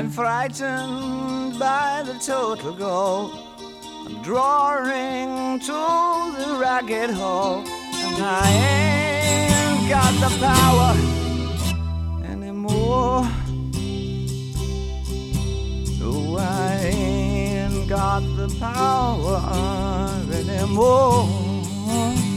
I'm frightened by the total goal. I'm drawing to the ragged hole, and I ain't got the power anymore. No, I ain't got the power anymore.